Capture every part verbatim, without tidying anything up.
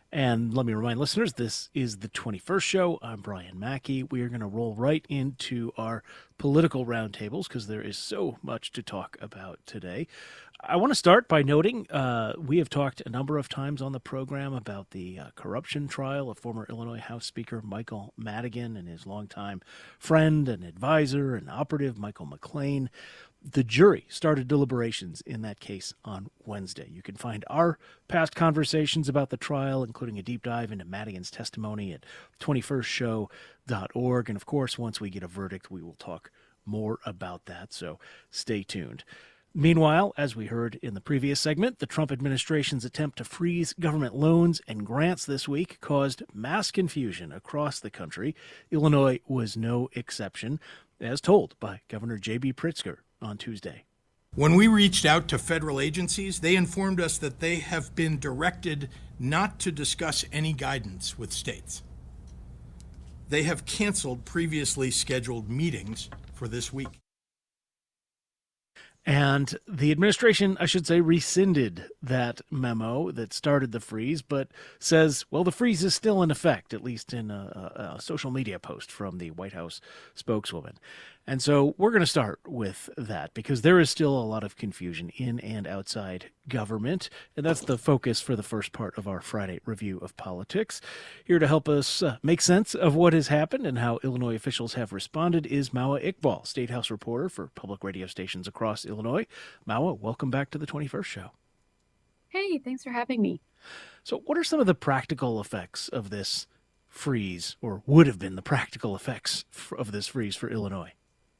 And let me remind listeners, this is the twenty-first show. I'm Brian Mackey. We are going to roll right into our political roundtables because there is so much to talk about today. I want to start by noting uh, we have talked a number of times on the program about the uh, corruption trial of former Illinois House Speaker Michael Madigan and his longtime friend and advisor and operative Michael McLean. The jury started deliberations in that case on Wednesday. You can find our past conversations about the trial, including a deep dive into Madigan's testimony at twenty-first show dot org. And of course, once we get a verdict, we will talk more about that. So stay tuned. Meanwhile, as we heard in the previous segment, the Trump administration's attempt to freeze government loans and grants this week caused mass confusion across the country. Illinois was no exception, as told by Governor J B Pritzker on Tuesday. When we reached out to federal agencies, they informed us that they have been directed not to discuss any guidance with states. They have canceled previously scheduled meetings for this week. And the administration, I should say, rescinded that memo that started the freeze, but says, well, the freeze is still in effect, at least in a, a social media post from the White House spokeswoman. And so we're going to start with that because there is still a lot of confusion in and outside government. And that's the focus for the first part of our Friday review of politics. Here to help us uh, make sense of what has happened and how Illinois officials have responded is Mawa Iqbal, State House reporter for public radio stations across Illinois. Mawa, welcome back to the twenty-first show. Hey, thanks for having me. So what are some of the practical effects of this freeze, or would have been the practical effects of this freeze for Illinois?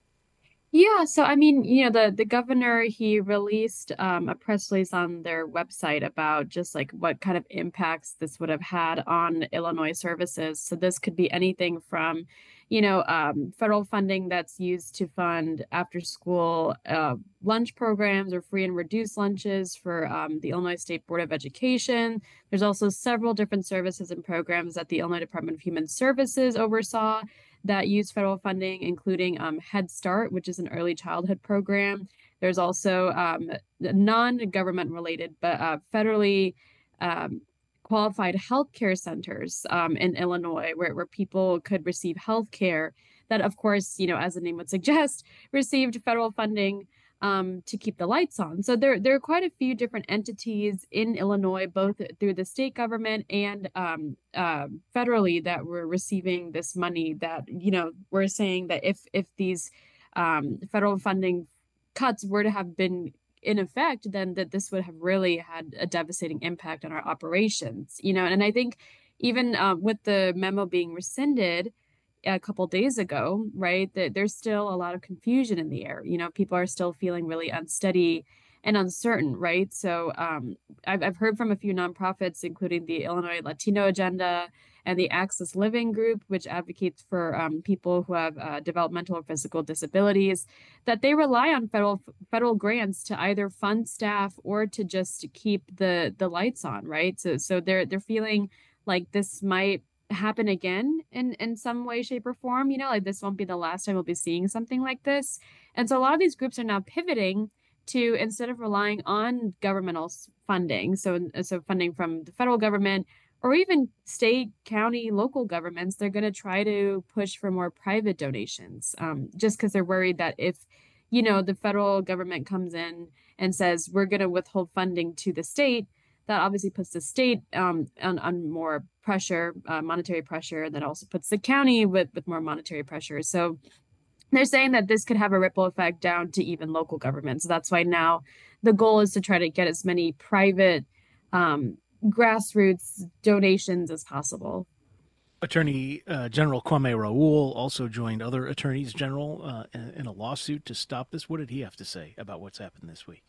Yeah, so I mean, you know, the the governor, he released um, a press release on their website about just like what kind of impacts this would have had on Illinois services. So this could be anything from, you know, um, federal funding that's used to fund after school uh, lunch programs or free and reduced lunches for um, the Illinois State Board of Education. There's also several different services and programs that the Illinois Department of Human Services oversaw that use federal funding, including um, Head Start, which is an early childhood program. There's also um, non-government related, but uh, federally um, qualified healthcare centers um, in Illinois, where, where people could receive healthcare that, of course, you know, as the name would suggest, received federal funding um, to keep the lights on. So there, there are quite a few different entities in Illinois, both through the state government and um, uh, federally, that were receiving this money that, you know, we're saying that if, if these um, federal funding cuts were to have been in effect, then that this would have really had a devastating impact on our operations, you know. And I think even uh, with the memo being rescinded a couple days ago, right, that there's still a lot of confusion in the air. You know, people are still feeling really unsteady and uncertain, right? So um, I've, I've heard from a few nonprofits, including the Illinois Latino Agenda and the Access Living Group, which advocates for um, people who have uh, developmental or physical disabilities, that they rely on federal federal grants to either fund staff or to just keep the the lights on, right? So so they're they're feeling like this might happen again in in some way, shape, or form. You know, like this won't be the last time we'll be seeing something like this. And so a lot of these groups are now pivoting to, instead of relying on governmental funding, so so funding from the federal government or even state, county, local governments, they're going to try to push for more private donations, um, just because they're worried that if, you know, the federal government comes in and says we're going to withhold funding to the state, that obviously puts the state um, on, on more pressure, uh, monetary pressure, that also puts the county with, with more monetary pressure. So they're saying that this could have a ripple effect down to even local governments. So that's why now the goal is to try to get as many private um, grassroots donations as possible. Attorney uh, General Kwame Raoul also joined other attorneys general uh, in, in a lawsuit to stop this. What did he have to say about what's happened this week?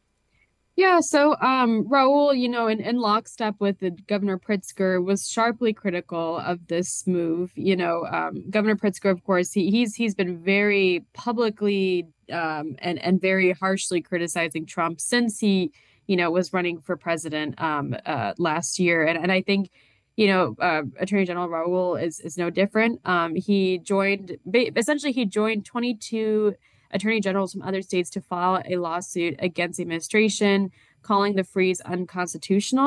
Yeah, so um, Raoul, you know, in, in lockstep with the Governor Pritzker, was sharply critical of this move. You know, um, Governor Pritzker, of course, he, he's he's been very publicly um, and and very harshly criticizing Trump since he, you know, was running for president um, uh, last year. And and I think, you know, uh, Attorney General Raoul is is no different. Um, he joined essentially he joined twenty-two attorney generals from other states to file a lawsuit against the administration, calling the freeze unconstitutional.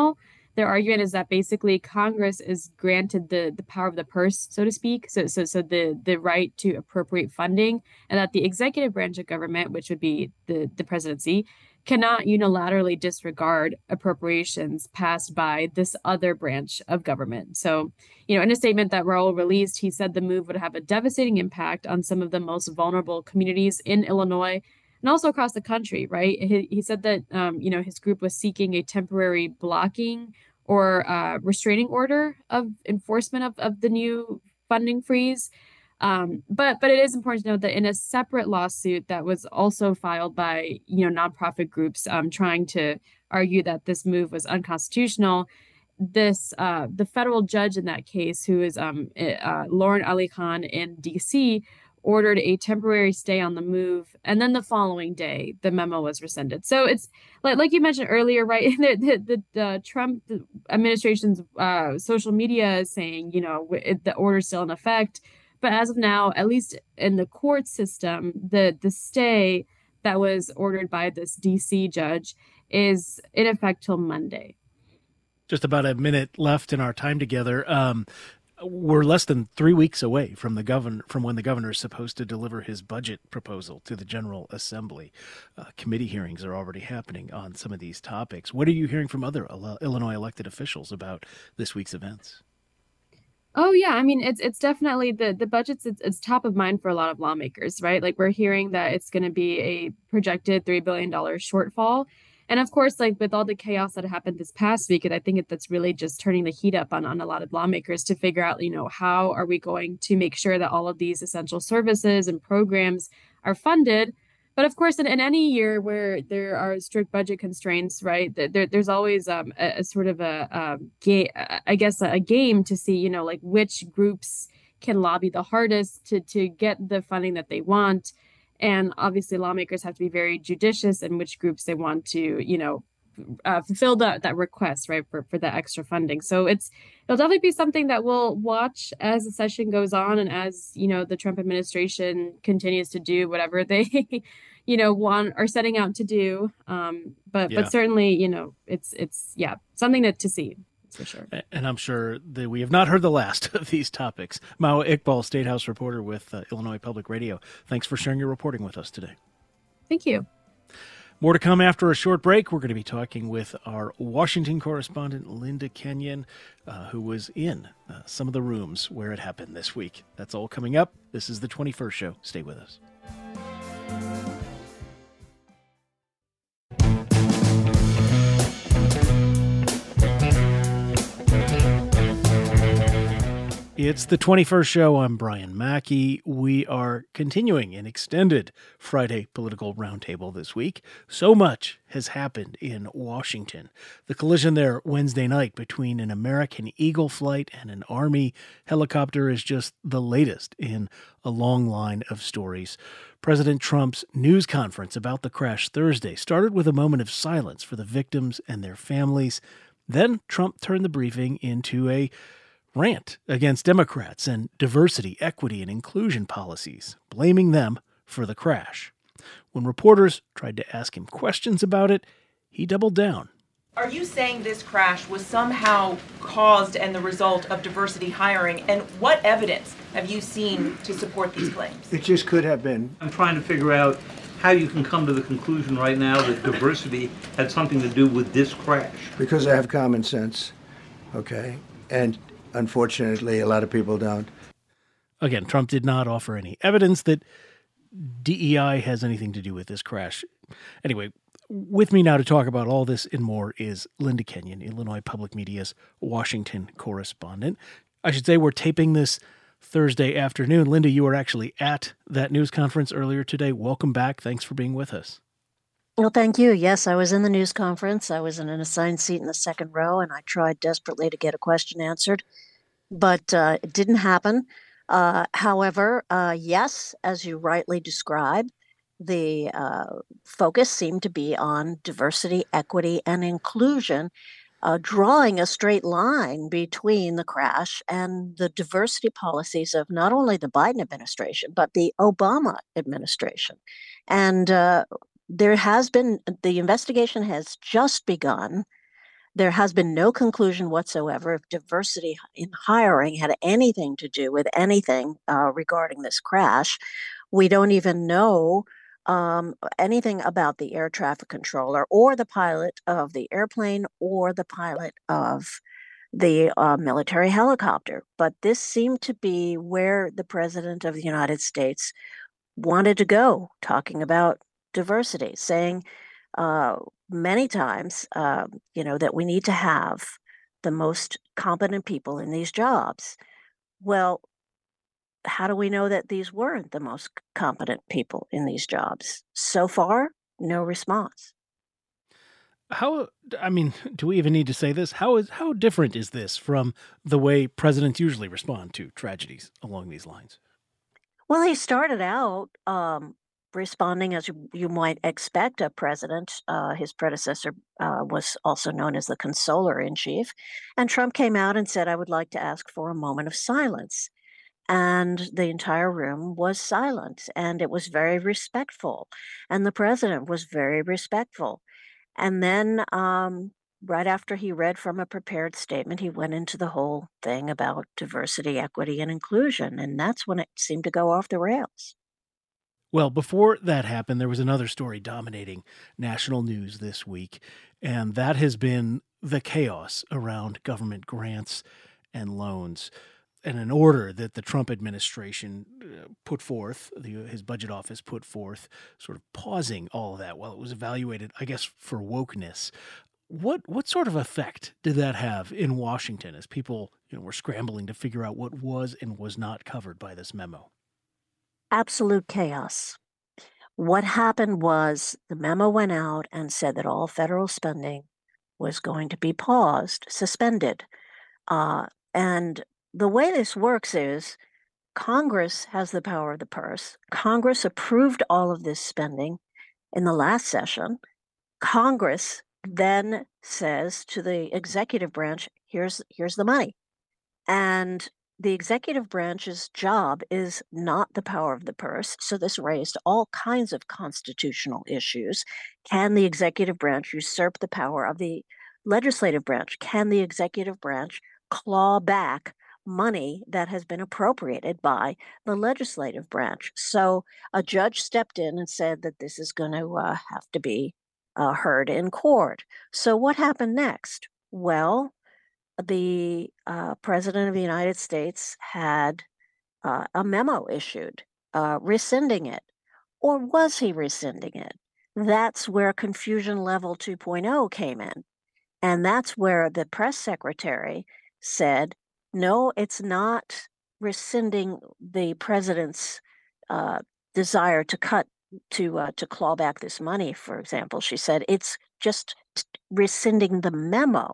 their argument is that basically Congress is granted the the power of the purse, so to speak, so so so the the right to appropriate funding, and that the executive branch of government, which would be the the presidency, cannot unilaterally disregard appropriations passed by this other branch of government. So, you know, in a statement that Raul released, he said the move would have a devastating impact on some of the most vulnerable communities in Illinois and also across the country, right? He, he said that, um, you know, his group was seeking a temporary blocking or uh, restraining order of enforcement of, of the new funding freeze. Um, but but it is important to note that in a separate lawsuit that was also filed by, you know, nonprofit groups um, trying to argue that this move was unconstitutional, this uh, the federal judge in that case, who is um, uh, Lauren Ali Khan in D C, ordered a temporary stay on the move, and then the following day the memo was rescinded. So it's like like you mentioned earlier, right? the, the, the, the Trump administration's uh, social media is saying, you know, the order's still in effect. But as of now, at least in the court system, the the stay that was ordered by this D C judge is in effect till Monday. Just about a minute left in our time together. Um, we're less than three weeks away from the governor, from when the governor is supposed to deliver his budget proposal to the General Assembly. Uh, committee hearings are already happening on some of these topics. What are you hearing from other Illinois elected officials about this week's events? Oh yeah, I mean it's it's definitely the the budget's it's, it's top of mind for a lot of lawmakers, right? Like we're hearing that it's going to be a projected three billion dollars shortfall. And of course, like with all the chaos that happened this past week, I think it, that's really just turning the heat up on, on a lot of lawmakers to figure out, you know, how are we going to make sure that all of these essential services and programs are funded. But of course, in, in any year where there are strict budget constraints, right, there, there's always um, a, a sort of a, a game, I guess, a game to see, you know, like which groups can lobby the hardest to to get the funding that they want. And obviously, lawmakers have to be very judicious in which groups they want to, you know, uh, fulfill that that request, right, for, for that extra funding. So it's it'll definitely be something that we'll watch as the session goes on and as, you know, the Trump administration continues to do whatever they, you know, want are setting out to do. Um, but yeah. but certainly, you know, it's it's yeah, something to, to see. For sure. And I'm sure that we have not heard the last of these topics. Mawa Iqbal, State House reporter with uh, Illinois Public Radio. Thanks for sharing your reporting with us today. Thank you. More to come after a short break. We're going to be talking with our Washington correspondent, Linda Kenyon, uh, who was in uh, some of the rooms where it happened this week. That's all coming up. This is the twenty-first show. Stay with us. It's the twenty-first show. I'm Brian Mackey. We are continuing an extended Friday political roundtable this week. So much has happened in Washington. The collision there Wednesday night between an American Eagle flight and an Army helicopter is just the latest in a long line of stories. President Trump's news conference about the crash Thursday started with a moment of silence for the victims and their families. Then Trump turned the briefing into a rant against Democrats and diversity, equity, and inclusion policies, blaming them for the crash. When reporters tried to ask him questions about it, he doubled down. Are you saying this crash was somehow caused and the result of diversity hiring? And what evidence have you seen to support these claims? It just could have been. I'm trying to figure out how you can come to the conclusion right now that diversity had something to do with this crash. Because I have common sense, okay? And unfortunately, a lot of people don't. Again, Trump did not offer any evidence that D E I has anything to do with this crash. Anyway, with me now to talk about all this and more is Linda Kenyon, Illinois Public Media's Washington correspondent. I should say we're taping this Thursday afternoon. Linda, you were actually at that news conference earlier today. Welcome back. Thanks for being with us. Well, thank you. Yes, I was in the news conference. I was in an assigned seat in the second row, and I tried desperately to get a question answered, but uh, it didn't happen. Uh, however, uh, yes, as you rightly describe, the uh, focus seemed to be on diversity, equity, and inclusion, uh, drawing a straight line between the crash and the diversity policies of not only the Biden administration, but the Obama administration. And uh, There has been, the investigation has just begun. There has been no conclusion whatsoever if diversity in hiring had anything to do with anything uh, regarding this crash. We don't even know um, anything about the air traffic controller or the pilot of the airplane or the pilot of the uh, military helicopter. But this seemed to be where the President of the United States wanted to go, talking about diversity, saying uh, many times, uh, you know, that we need to have the most competent people in these jobs. Well, how do we know that these weren't the most competent people in these jobs? So far, no response. How, I mean, do we even need to say this? How is how different is this from the way presidents usually respond to tragedies along these lines? Well, he started out um, responding as you, you might expect a president. Uh, his predecessor uh, was also known as the consoler in chief. And Trump came out and said, I would like to ask for a moment of silence. And the entire room was silent, and it was very respectful. And the president was very respectful. And then, um, right after he read from a prepared statement, he went into the whole thing about diversity, equity, and inclusion. And that's when it seemed to go off the rails. Well, before that happened, there was another story dominating national news this week, and that has been the chaos around government grants and loans. And an order that the Trump administration uh, put forth, the, his budget office put forth, sort of pausing all of that while it was evaluated, I guess, for wokeness. What what sort of effect did that have in Washington as people, you know, were scrambling to figure out what was and was not covered by this memo? Absolute chaos. What happened was the memo went out and said that all federal spending was going to be paused, suspended. Uh, and the way this works is Congress has the power of the purse. Congress approved all of this spending in the last session. Congress then says to the executive branch, here's here's the money. And the executive branch's job is not the power of the purse. So this raised all kinds of constitutional issues. Can the executive branch usurp the power of the legislative branch? Can the executive branch claw back money that has been appropriated by the legislative branch? So a judge stepped in and said that this is going to uh, have to be uh, heard in court. So what happened next? Well, the uh, President of the United States had uh, a memo issued uh, rescinding it. Or was he rescinding it? That's where confusion level two point oh came in. And that's where the press secretary said, no, it's not rescinding the president's uh, desire to cut, to uh, to claw back this money, for example. She said it's just t- rescinding the memo.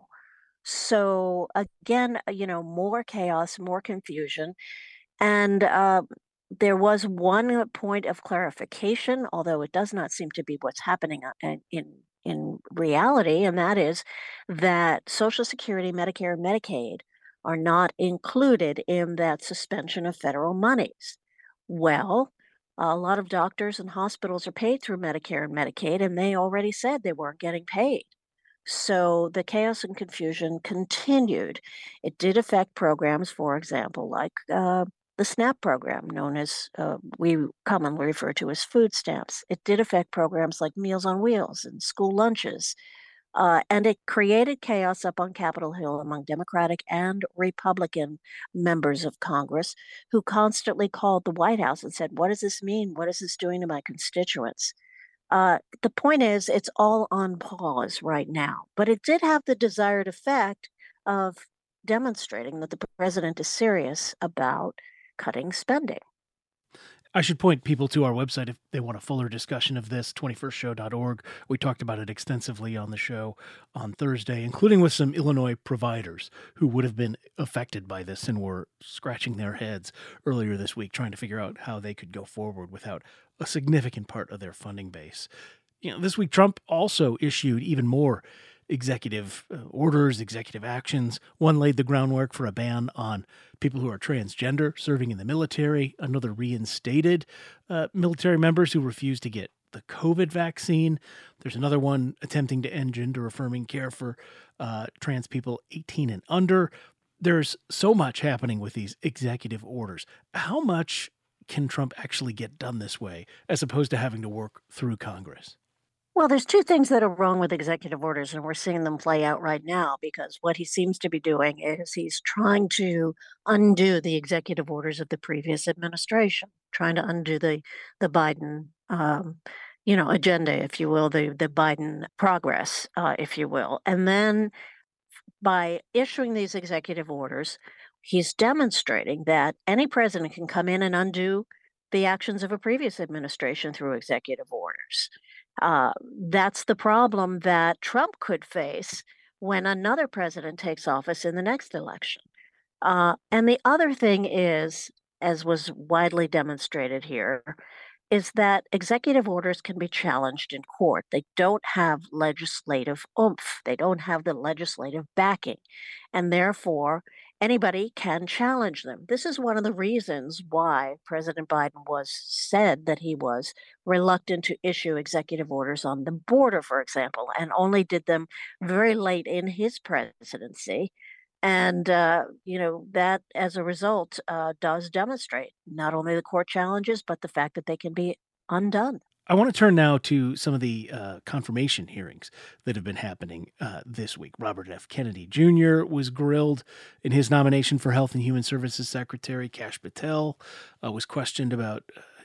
So again, you know, more chaos, more confusion. And uh, there was one point of clarification, although it does not seem to be what's happening in, in, in reality, and that is that Social Security, Medicare, and Medicaid are not included in that suspension of federal monies. Well, a lot of doctors and hospitals are paid through Medicare and Medicaid, and they already said they weren't getting paid. So the chaos and confusion continued. It did affect programs, for example, like uh, the SNAP program, known as uh, we commonly refer to as food stamps. It did affect programs like Meals on Wheels and school lunches. Uh, and it created chaos up on Capitol Hill among Democratic and Republican members of Congress who constantly called the White House and said, what does this mean? What is this doing to my constituents? Uh, the point is, it's all on pause right now, but it did have the desired effect of demonstrating that the president is serious about cutting spending. I should point people to our website if they want a fuller discussion of this, twenty-first show dot org. We talked about it extensively on the show on Thursday, including with some Illinois providers who would have been affected by this and were scratching their heads earlier this week trying to figure out how they could go forward without a significant part of their funding base. You know, this week, Trump also issued even more executive uh, orders, executive actions. One laid the groundwork for a ban on people who are transgender serving in the military. Another reinstated uh, military members who refused to get the COVID vaccine. There's another one attempting to end gender affirming care for uh, trans people eighteen and under. There's so much happening with these executive orders. How much can Trump actually get done this way, as opposed to having to work through Congress? Well, there's two things that are wrong with executive orders, and we're seeing them play out right now because what he seems to be doing is he's trying to undo the executive orders of the previous administration, trying to undo the the Biden, um, you know, agenda, if you will, the the Biden progress, uh, if you will, and then by issuing these executive orders, he's demonstrating that any president can come in and undo the actions of a previous administration through executive orders. Uh, that's the problem that Trump could face when another president takes office in the next election. Uh, and the other thing is, as was widely demonstrated here, is that executive orders can be challenged in court. They don't have legislative oomph. They don't have the legislative backing. And therefore, anybody can challenge them. This is one of the reasons why President Biden was said that he was reluctant to issue executive orders on the border, for example, and only did them very late in his presidency. And, uh, you know, that as a result uh, does demonstrate not only the court challenges, but the fact that they can be undone. I want to turn now to some of the uh, confirmation hearings that have been happening uh, this week. Robert F. Kennedy Junior was grilled in his nomination for Health and Human Services Secretary. Kash Patel uh, was questioned about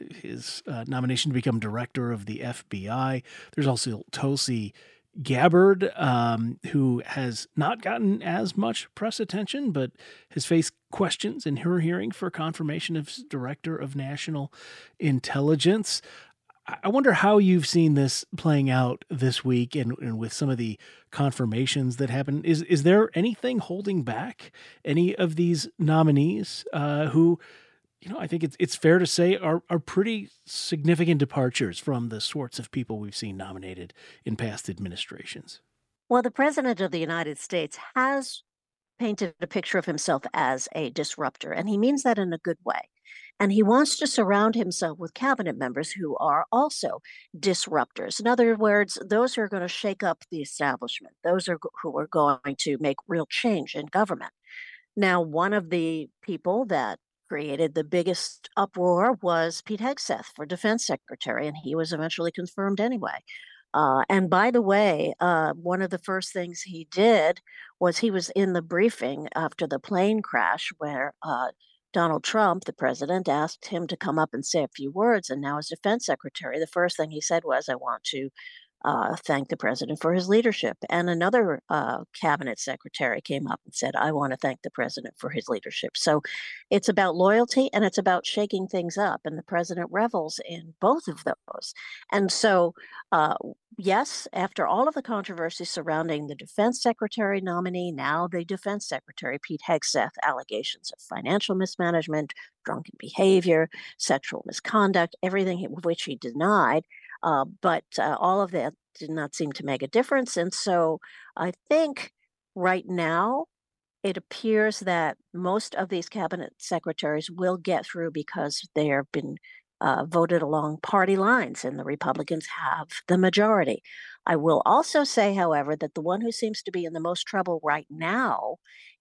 his uh, nomination to become director of the F B I. There's also Tulsi Gabbard, um, who has not gotten as much press attention, but has faced questions in her hearing for confirmation as Director of National Intelligence. I wonder how you've seen this playing out this week and, and with some of the confirmations that happen. Is is there anything holding back any of these nominees uh, who, you know, I think it's it's fair to say are are pretty significant departures from the sorts of people we've seen nominated in past administrations? Well, the President of the United States has painted a picture of himself as a disruptor, and he means that in a good way. And he wants to surround himself with cabinet members who are also disruptors. In other words, those who are going to shake up the establishment, those are who are going to make real change in government. Now, one of the people that created the biggest uproar was Pete Hegseth for defense secretary, and he was eventually confirmed anyway. Uh, and by the way, uh, one of the first things he did was he was in the briefing after the plane crash where uh, Donald Trump, the president, asked him to come up and say a few words. And now, as defense secretary, the first thing he said was, I want to uh, thank the president for his leadership. And another uh, cabinet secretary came up and said, I want to thank the president for his leadership. So it's about loyalty and it's about shaking things up. And the president revels in both of those. And so, uh, yes, after all of the controversy surrounding the defense secretary nominee, now the defense secretary, Pete Hegseth, allegations of financial mismanagement, drunken behavior, sexual misconduct, everything of which he denied. Uh, but uh, all of that did not seem to make a difference. And so I think right now it appears that most of these cabinet secretaries will get through because they have been uh, voted along party lines and the Republicans have the majority. I will also say, however, that the one who seems to be in the most trouble right now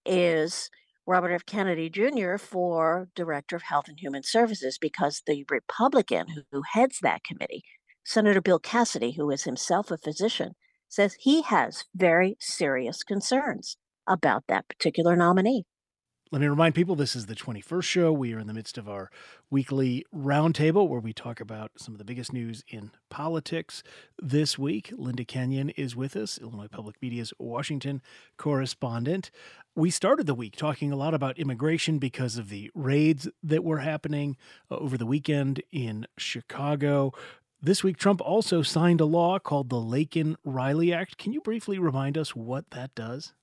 is Robert F. Kennedy Junior for Director of Health and Human Services, because the Republican who, who heads that committee, Senator Bill Cassidy, who is himself a physician, says he has very serious concerns about that particular nominee. Let me remind people, this is the twenty-first show. We are in the midst of our weekly roundtable where we talk about some of the biggest news in politics this week. Linda Kenyon is with us, Illinois Public Media's Washington correspondent. We started the week talking a lot about immigration because of the raids that were happening uh, over the weekend in Chicago. This week, Trump also signed a law called the Laken-Riley Act. Can you briefly remind us what that does?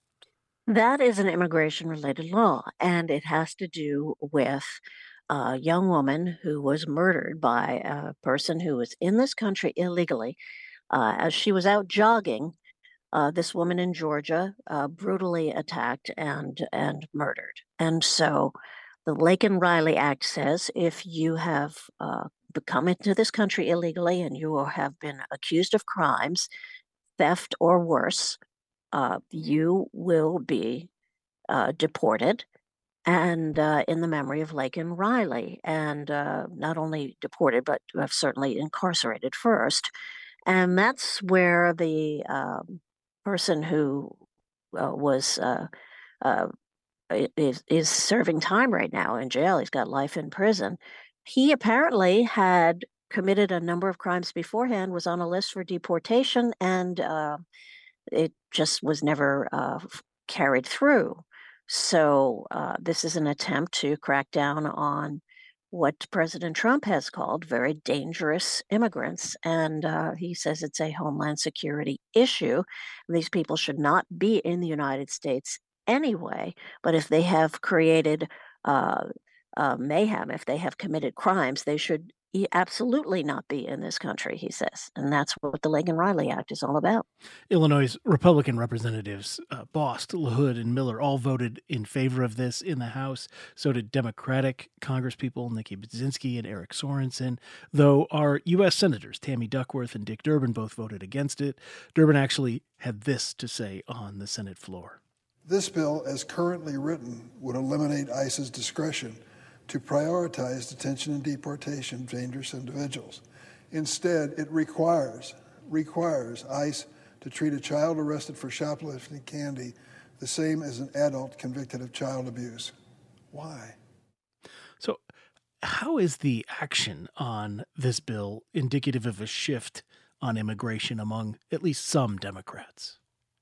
That is an immigration-related law, and it has to do with a young woman who was murdered by a person who was in this country illegally. Uh, as she was out jogging, uh, this woman in Georgia uh, brutally attacked and and murdered. And so the Laken-Riley Act says if you have uh, come into this country illegally and you have been accused of crimes, theft or worse, uh, you will be uh, deported. And uh, in the memory of Laken Riley, and uh, not only deported, but uh, certainly incarcerated first. And that's where the um, person who uh, was uh, uh, is, is serving time right now in jail. He's got life in prison. He apparently had committed a number of crimes beforehand, was on a list for deportation, and uh, it just was never uh, carried through. So uh, this is an attempt to crack down on what President Trump has called very dangerous immigrants. And uh, he says it's a homeland security issue. These people should not be in the United States anyway, but if they have created uh, uh, mayhem, if they have committed crimes, they should absolutely not be in this country, he says. And that's what the Laken Riley Act is all about. Illinois Republican representatives uh, Bost, LaHood, and Miller all voted in favor of this in the House. So did Democratic Congresspeople Nikki Budzinski and Eric Sorensen, though our U S Senators Tammy Duckworth and Dick Durbin both voted against it. Durbin actually had this to say on the Senate floor. This bill, as currently written, would eliminate ICE's discretion to prioritize detention and deportation of dangerous individuals. Instead, it requires, requires ICE to treat a child arrested for shoplifting candy the same as an adult convicted of child abuse. Why? So how is the action on this bill indicative of a shift on immigration among at least some Democrats?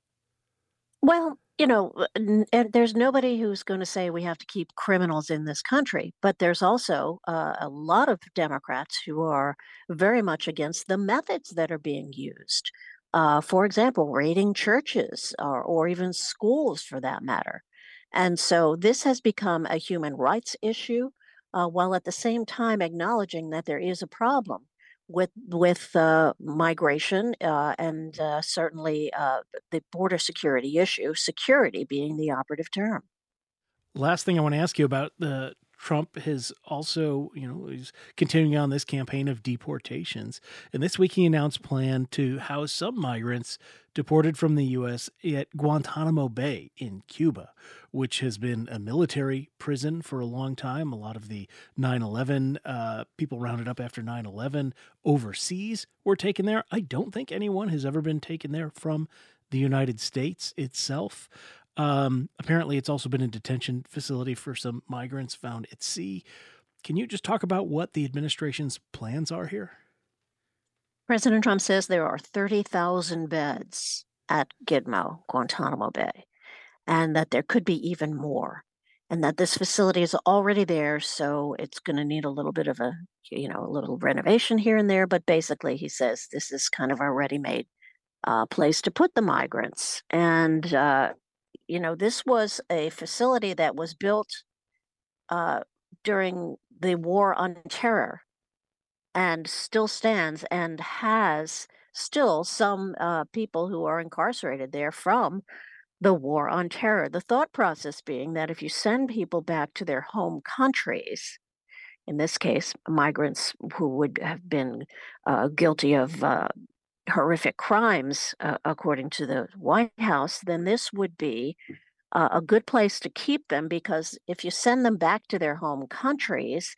Well, you know, n- and there's nobody who's going to say we have to keep criminals in this country, but there's also uh, a lot of Democrats who are very much against the methods that are being used. Uh, for example, raiding churches or, or even schools for that matter. And so this has become a human rights issue, uh, while at the same time acknowledging that there is a problem with with uh, migration uh, and uh, certainly uh, the border security issue, security being the operative term. Last thing I want to ask you about, uh, Trump has also, you know, he's continuing on this campaign of deportations. And this week he announced plan to house some migrants deported from the U S at Guantanamo Bay in Cuba, which has been a military prison for a long time. A lot of the nine eleven uh, people rounded up after nine eleven overseas were taken there. I don't think anyone has ever been taken there from the United States itself. Um, apparently, it's also been a detention facility for some migrants found at sea. Can you just talk about what the administration's plans are here? President Trump says there are thirty thousand beds at Gitmo, Guantanamo Bay, and that there could be even more, and that this facility is already there, so it's going to need a little bit of a, you know, a little renovation here and there. But basically, he says this is kind of a ready-made uh, place to put the migrants. And, uh, you know, this was a facility that was built uh, during the War on Terror and still stands and has still some uh, people who are incarcerated there from the War on Terror. The thought process being that if you send people back to their home countries, in this case, migrants who would have been uh, guilty of uh, horrific crimes, uh, according to the White House, then this would be uh, a good place to keep them, because if you send them back to their home countries,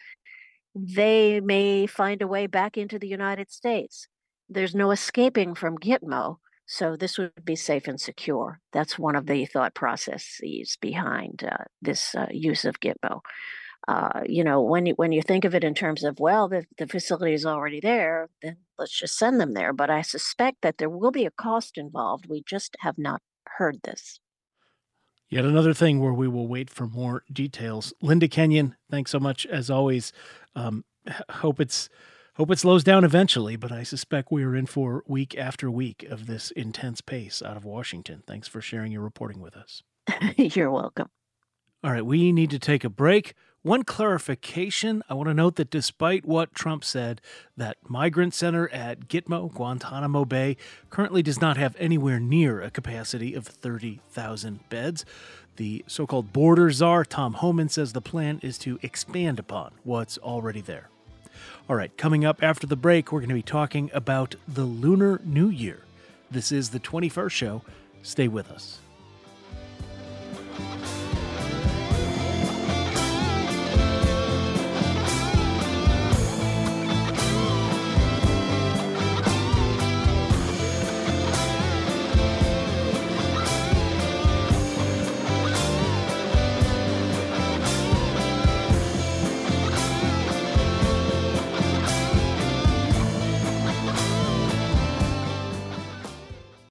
they may find a way back into the United States. There's no escaping from Gitmo, so this would be safe and secure. That's one of the thought processes behind uh, this uh, use of Gitmo. Uh, you know, when you when you think of it in terms of, well, the, the facility is already there, then let's just send them there. But I suspect that there will be a cost involved. We just have not heard this. Yet another thing where we will wait for more details. Linda Kenyon, thanks so much as always. Um, hope it's hope it slows down eventually, but I suspect we are in for week after week of this intense pace out of Washington. Thanks for sharing your reporting with us. You're welcome. All right, we need to take a break. One clarification, I want to note that despite what Trump said, that migrant center at Gitmo, Guantanamo Bay, currently does not have anywhere near a capacity of thirty thousand beds. The so-called border czar, Tom Homan, says the plan is to expand upon what's already there. All right, coming up after the break, we're going to be talking about the Lunar New Year. This is the twenty-first show. Stay with us.